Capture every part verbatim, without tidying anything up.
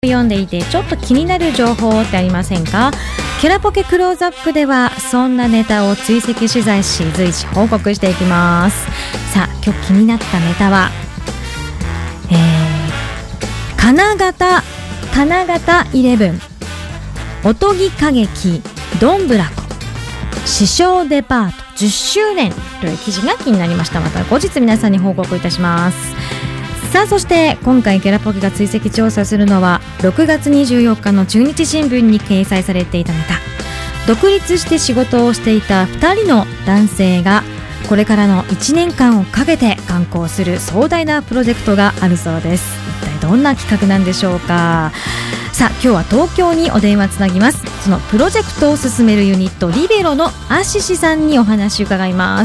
読んでいてちょっと気になる情報ってありませんか？キャラポケクローズアップではそんなネタを追跡取材し随時報告していきます。さあ今日気になったネタは、えー、金型金型イレブンおとぎ歌劇どんぶらこ師匠デパートじゅっしゅうねんという記事が気になりました。また後日皆さんに報告いたします。さあそして今回キャラポケが追跡調査するのはろくがつにじゅうよっかの中日新聞に掲載されていたネタ、独立して仕事をしていたふたりの男性がこれからのいちねんかんをかけて敢行する壮大なプロジェクトがあるそうです。一体どんな企画なんでしょうか。さあ今日は東京にお電話つなぎます。そのプロジェクトを進めるユニットリベロのアシシさんにお話を伺います。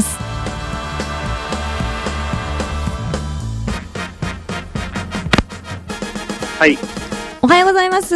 はい、 おはようございます。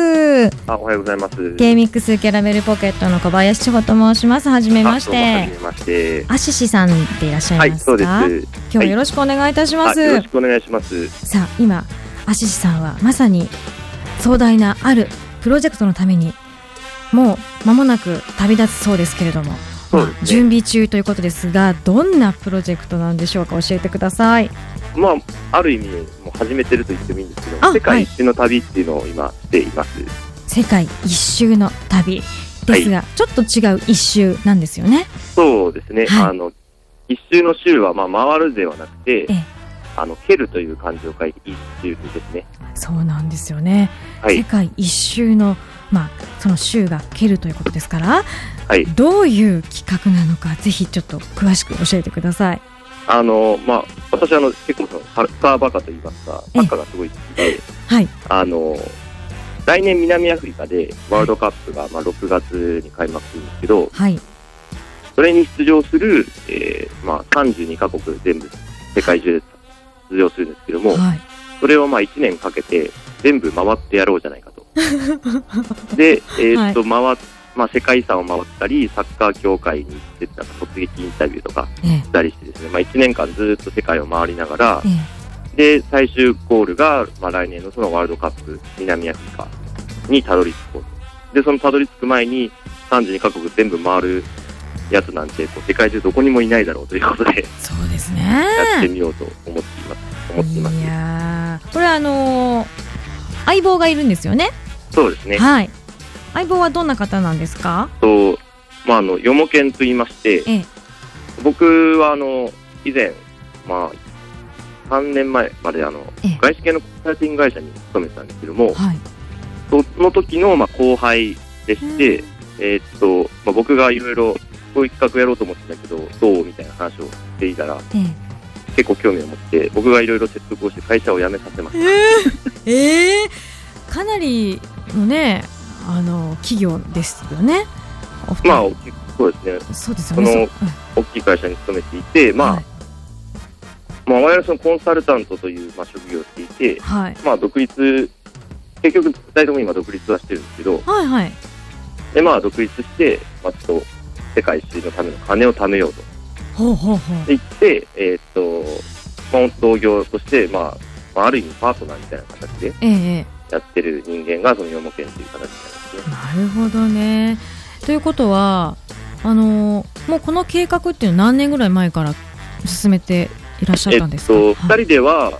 あ、おはようございます。 K-ミックス キャラメルポケットの小林千穂と申します。はじめまして。 はじめまして。 アシシさんでいらっしゃいますか？ はい、そうです。 今日はよろしくお願いいたします。 はい、よろしくお願いします。 さあ今アシシさんはまさに壮大なあるプロジェクトのためにもう間もなく旅立つそうですけれども、 そうですね、 準備中ということですが、どんなプロジェクトなんでしょうか？教えてください。 まあ、ある意味もう始めてると言ってもいいんですけど、世界一周の旅っていうのを今しています。 世界一周の旅ですが、はい、ちょっと違う一周なんですよね。 そうですね、はい、あの一周の周はまあ回るではなくて、ええ、あの蹴るという漢字を書いて一周ですね。 そうなんですよね、はい、世界一周の、まあ、その周が蹴るということですから、はい、どういう企画なのかぜひちょっと詳しく教えてください。 あのまあ、私あの結構そのサッカーバカといいますか、サッカーがすごい好きで、はい、あの来年南アフリカでワールドカップがまあろくがつに開幕するんですけど、はい、それに出場する、えーまあ、さんじゅうにかこく全部世界中で出場するんですけども、はい、それをまあいちねんかけて全部回ってやろうじゃないかとで、えーっと回っまあ、世界遺産を回ったりサッカー協会に行ってなんか突撃インタビューとかしたりしてですね、ええまあ、いちねんかんずっと世界を回りながら、ええ、で最終ゴールが、まあ、来年のそのワールドカップ南アフリカにたどり着こうと。でそのたどり着く前にさんじゅうにかこく全部回るやつなんてこう世界中どこにもいないだろうということでそうですねやってみようと思っています思っています。 いやこれはあのー、相棒がいるんですよね。 そうですね、 はい。相棒はどんな方なんですか？ と、まあ、あのよもけんと言いまして、ええ、僕はあの以前、まあ、さんねんまえまであの、ええ、外資系のコンサルティング会社に勤めてたんですけども、はい、その時の、まあ、後輩でして、えーっとまあ、僕がいろいろこういう企画やろうと思ってたけどどうみたいな話をしていたら、ええ、結構興味を持って僕がいろいろ説得をして会社を辞めさせました。 えーえー、かなりのねあの企業ですよね。 まあそうですね。 そうですよね。 その大きい会社に勤めていて、まあ、はい、まあ我々そのコンサルタントという、まあ、職業をしていて、はい、まあ独立結局ふたりとも今独立はしてるんですけど、はいはい、でまあ独立して、まあ、ちょっと世界一周のための金を貯めようと。ほうほうほう。で言ってえー、っとまあ同業として、まあ、まあある意味パートナーみたいな形で。ええやってる人間がそのよもけんという形になりますね。 なるほどね。ということはあのー、もうこの計画っていうのは何年ぐらい前から進めていらっしゃったんですか？ えっと、ふたりでは、はい、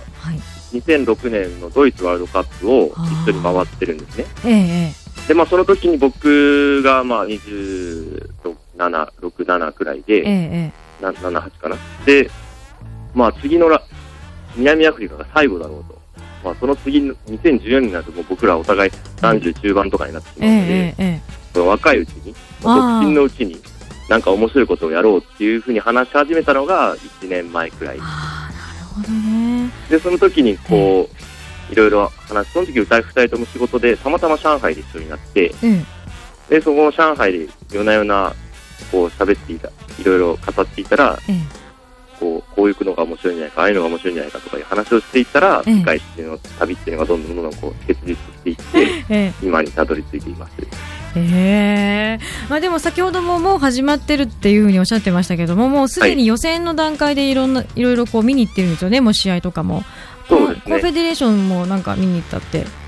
にせんろくねんのドイツワールドカップを一緒に回ってるんですね。ええ、でまあ、その時に僕がまあにじゅうなな、ろく、ななくらいで、ええ、なな、はちかなで、まあ、次のら南アフリカが最後だろうと。まあ、その次のにせんじゅうよねんになるともう僕らお互いさんじゅう中盤とかになってしまうので、ええええ、その若いうちに独身のうちになんか面白いことをやろうっていうふうに話し始めたのがいちねんまえくらい。 あー、なるほどね。 でその時にこう、ええ、いろいろ話その時ふたりとも仕事でたまたま上海で一緒になって、ええ、でそこの上海で夜な夜なこう喋っていたいろいろ語っていたら、ええこう、こういうのが面白いんじゃないかああいうのが面白いんじゃないかとかいう話をしていったら、ええ、世界一周の旅っていうのがどんどんどんどんこう結実していって、ええ、今にたどり着いています。 えーまあ、でも先ほどももう始まってるっていうふうにおっしゃってましたけども、もうすでに予選の段階でいろんな、はい、いろいろこう見に行ってるんですよね。もう試合とかもそうですね。 コンフェデレーションもなんか見に行ったって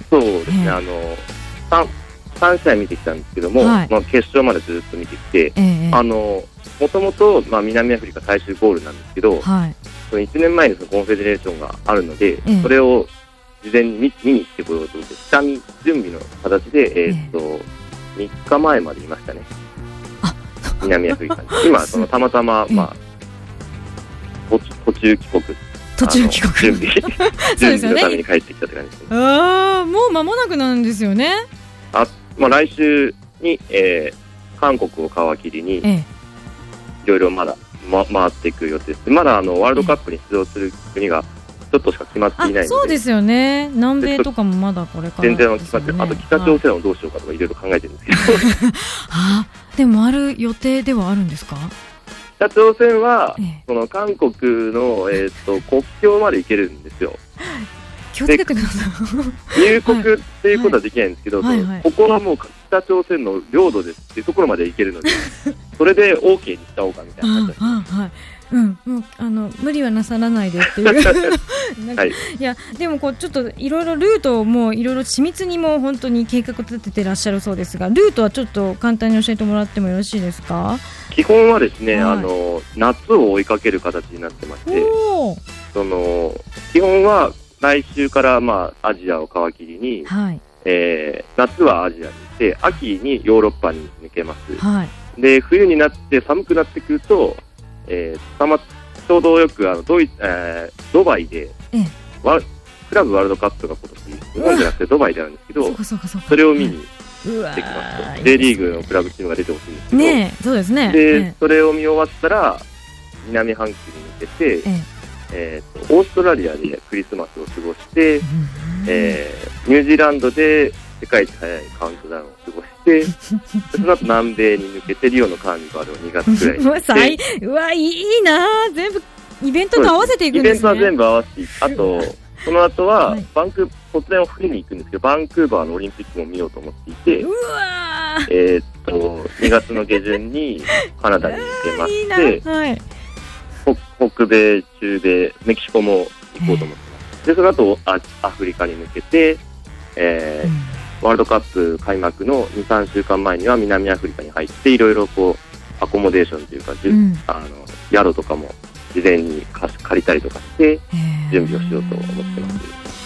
そうですね、えー、あの 3, さん試合見てきたんですけども、はい、まあ、決勝までずっと見てきて、えー、あのもともと、まあ、南アフリカ最終ゴールなんですけど、はい、そのいちねんまえにそのコンフェデレーションがあるので、えー、それを事前に 見, 見に行ってこようと思って下見準備の形で、えーっとえー、みっかまえまでいましたね、南アフリカに。今そのたまたま、まあ、途, 途中帰国途中帰国準備準備のために帰ってきたって感じですね。 ああ、もう間もなくなんですよね。 あ、まあ、来週に、えー、韓国を皮切りに、ええ、いろいろまだ、ま、回っていく予定です。まだあのワールドカップに出場する国がちょっとしか決まっていないので。 そうですよね。南米とかもまだこれから、 ね、全然決まってる。あと北朝鮮をどうしようかとかいろいろ考えてるんですけどあ、でもある予定ではあるんですか？ 北朝鮮は、ええ、その韓国の、えー、と国境まで行けるんですよ。 気をつけてください。 入国っていうことはできないんですけど、はいはいはい、ここはもう北朝鮮の領土ですっていうところまで行けるのでそれで OK にしちゃおうかみたいな感じです。 ああ、はい、うん、もうあの無理はなさらないでっていうなんか、はい、いやでもこうちょっといろいろルートをもういろいろ緻密にも本当に計画を立ててらっしゃるそうですが、ルートはちょっと簡単に教えてもらってもよろしいですか？ 基本はですね、はい、あの夏を追いかける形になってまして、その基本は来週から、まあ、アジアを皮切りに、はい、えー、夏はアジアに行って秋にヨーロッパに抜けます、はい、で冬になって寒くなってくると、えー、たまちょうどよくあのドイ、えー、ドバイでワクラブワールドカップが今年日本じゃなくてドバイであるんですけど、それを見に行ってきます。 J リーグのクラブチームが出てほしいんですけど、 ね、そうですね、 で、 ね、 それを見終わったら南半球に向けて、ええー、とオーストラリアでクリスマスを過ごして、うん、えー、ニュージーランドで世界一早いカウントダウンを過ごしてその後南米に抜けてリオのカーニバルをにがつくらいにしてうわ、いいな、全部イベントと合わせていくんですね。 イベントは全部合わせていく。あとその後は、はい、バンク突然を冬に行くんですけど、バンクーバーのオリンピックも見ようと思っていて、うわ、えー、っとにがつの下旬にカナダに抜けましていいな、はい、北米、中米、メキシコも行こうと思ってます。でその後アアフリカに向けて、えーうん、ワールドカップ開幕の にさんしゅうかんまえには南アフリカに入っていろいろこうアコモデーションというか、うん、あの宿とかも事前に貸し借りたりとかして準備をしようと思ってます。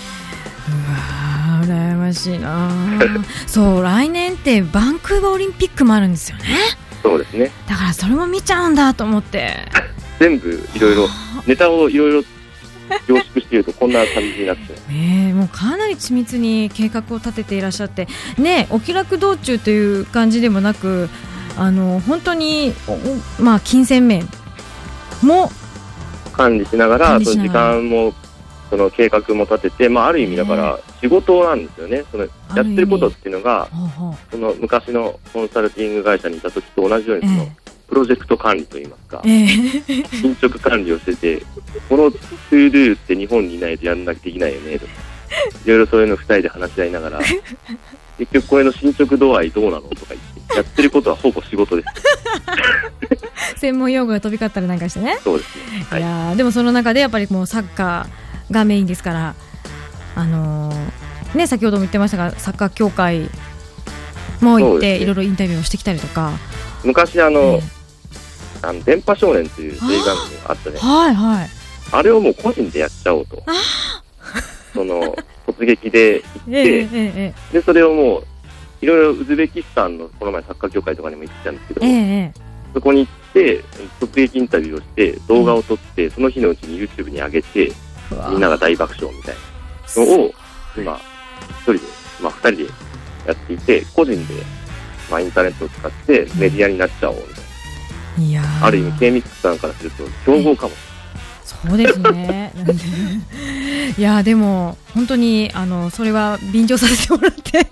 うわー、羨ましいなそう来年ってバンクーバーオリンピックもあるんですよね。 そうですね。 だからそれも見ちゃうんだと思って全部いろいろネタをいろいろ凝縮しているとこんな感じになって、 えー、もうかなり緻密に計画を立てていらっしゃってね、お気楽道中という感じでもなく、あの本当に、まあ、金銭面も管理しながら、その時間もその計画も立てて、まあ、ある意味だから仕事なんですよね。そのやってることっていうのがその昔のコンサルティング会社にいた時と同じようにその、えープロジェクト管理といいますか、えー、進捗管理をしてて、このトゥードゥって日本にいないとやんなきゃできないよねとか、いろいろそういうのふたりで話し合いながら結局これの進捗度合いどうなのとか言ってやってることはほぼ仕事です専門用語が飛び交ったりなんかしてね。 そうですね、はい、 いやでもその中でやっぱりもうサッカーがメインですから、あのーね、先ほども言ってましたがサッカー協会も行っていろいろインタビューをしてきたりとか、 昔あの、えーあの電波少年という映画があったね、 はいはい、 あれをもう個人でやっちゃおうとその突撃で行って、えーえー、でそれをもういろいろウズベキスタンのこの前サッカー協会とかにも行ってたんですけど、えー、そこに行って突撃インタビューをして動画を撮って、えー、その日のうちに YouTube に上げてみんなが大爆笑みたいなのを今一人で、まあ、ふたりでやっていて、個人で、まあ、インターネットを使ってメディアになっちゃおうみたいな、いやある意味 K ミックスさんからすると競合かも。 そうですねいやでも本当にあのそれは便乗させてもらって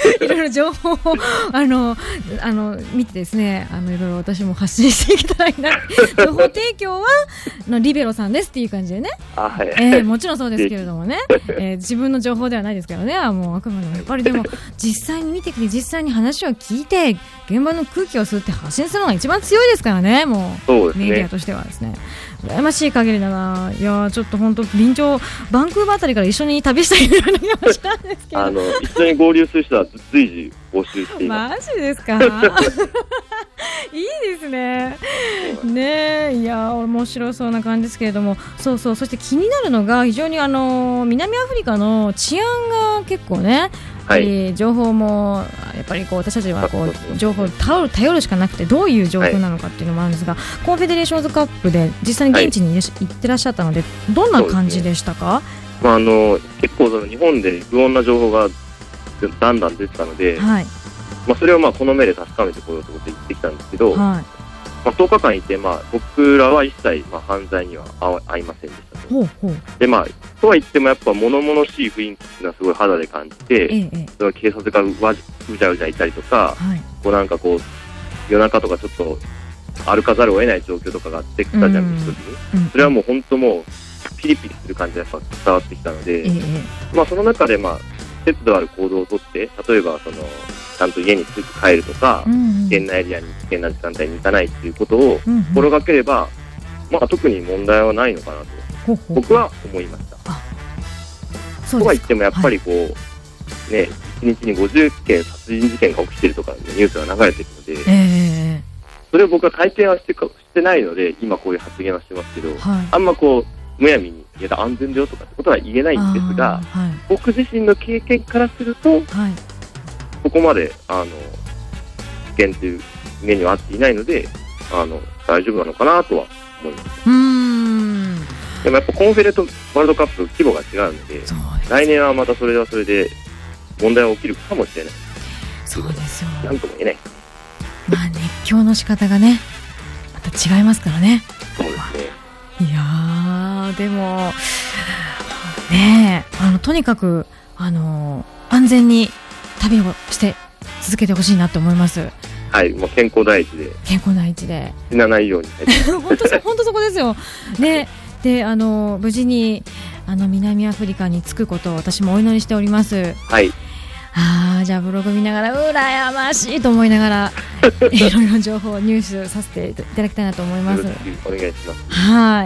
いろいろ情報をあのあの見てですね、あのいろいろ私も発信していけたらいいな。情報提供はのリベロさんですっていう感じでね。 あ、はい、 えー、もちろんそうですけれどもね、えー、自分の情報ではないですけどね。もうあくまでもやっぱりでも実際に見てきて実際に話を聞いて現場の空気を吸って発信するのが一番強いですからね。もうそうですね、 メディアとしてはですね、羨ましい限りだな。いやちょっと本当臨場バンクーバーあたりから一緒に旅したいような気がしたんですけど、 あの一緒に合流する人は随時募集しています。 マジですか？いいですね。ねえ、いや面白そうな感じですけれども、そうそう、そして気になるのが非常にあの南アフリカの治安が結構ね、はい、情報もやっぱりこう私たちはこう情報を頼る、頼るしかなくて、どういう状況なのかっていうのもあるんですが、はい、コンフェデレーションズカップで実際に現地に行ってらっしゃったので、どんな感じでしたか？ まあ、あの結構その日本で不穏な情報がだんだん出てたので、はい、まあ、それをまあこの目で確かめてこようと思って行ってきたんですけど、はい、まあ、とおかかんいて、まあ、僕らは一切まあ犯罪には遭いませんでしたと。ほうほう。で、まあ、とは言ってもやっぱ物々しい雰囲気っていうのはすごい肌で感じて、ええ、その警察がうわうじゃうじゃいたりとか、はい、こうなんかこう夜中とかちょっと歩かざるを得ない状況とかがあってスタジアムの時に、うん、それはもう本当もうピリピリする感じがやっぱ伝わってきたので、ええ、まあ、その中でまあ節度ある行動をとって、例えばそのちゃんと家にすぐ帰るとか、うんうん、危険なエリアに危険な時間帯に行かないっていうことを心がければ、うんうん、まあ、特に問題はないのかなとほうほう僕は思いました。あ、そうですか。とは言ってもやっぱりこう、はい、ね、いちにちにごじゅっけん殺人事件が起きているとか、ね、ニュースが流れているので、えー、それを僕は体験はしてかしてないので今こういう発言はしてますけど、はい、あんまこうむやみにいや安全だよとかってことは言えないんですが、はい、僕自身の経験からすると、はい、ここまであの危険という目には合っていないので、あの大丈夫なのかなとは思います。うーん、でもやっぱコンフェレとワールドカップ規模が違うので、来年はまたそれはそれで問題が起きるかもしれない。 そうですよ。 なんとも言えない。 まあ熱狂の仕方がねまた違いますからね。 そうですね。 いやーでもねえ、あのとにかくあの安全に旅をして続けてほしいなと思います。 はい、もう健康第一で。 健康第一で。 死なないように。 本当そ本当そこですよ。ね、であの無事にあの南アフリカに着くことを私もお祈りしております。 はい。 ああ、じゃあブログ見ながら羨ましいと思いながらいろいろ情報入手させていただきたいなと思います。よろしくお願いします。 はい。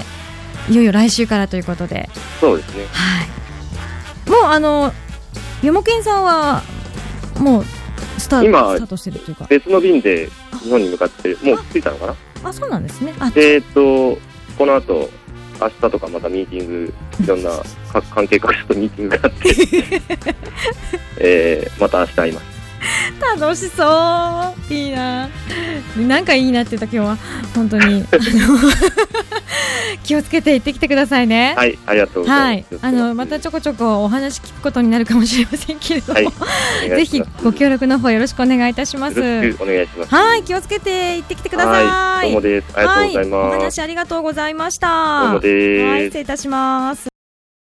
いよいよ来週からということで。 そうですね。 はい。もうあのよもけんさんはもうスタートスタートしてるというか。 別の便で日本に向かってもう着いたのかな。 あ、そうなんですね。あ、 えっとこの後明日とかまたミーティングいろんな関係各所とミーティングがあって、えー、また明日会います。 楽しそう。いいな。なんかいいなって言った今日は本当に気をつけて行ってきてくださいね。 はい、ありがとうございます。 はい、あのまたちょこちょこお話聞くことになるかもしれませんけれども、はい、ぜひご協力の方よろしくお願いいたします。 よろしくお願いします。 はい、気をつけて行ってきてください。 はい、どうもです。ありがとうございます。 はい、お話ありがとうございました。 どうもです。 はい、失礼いたします。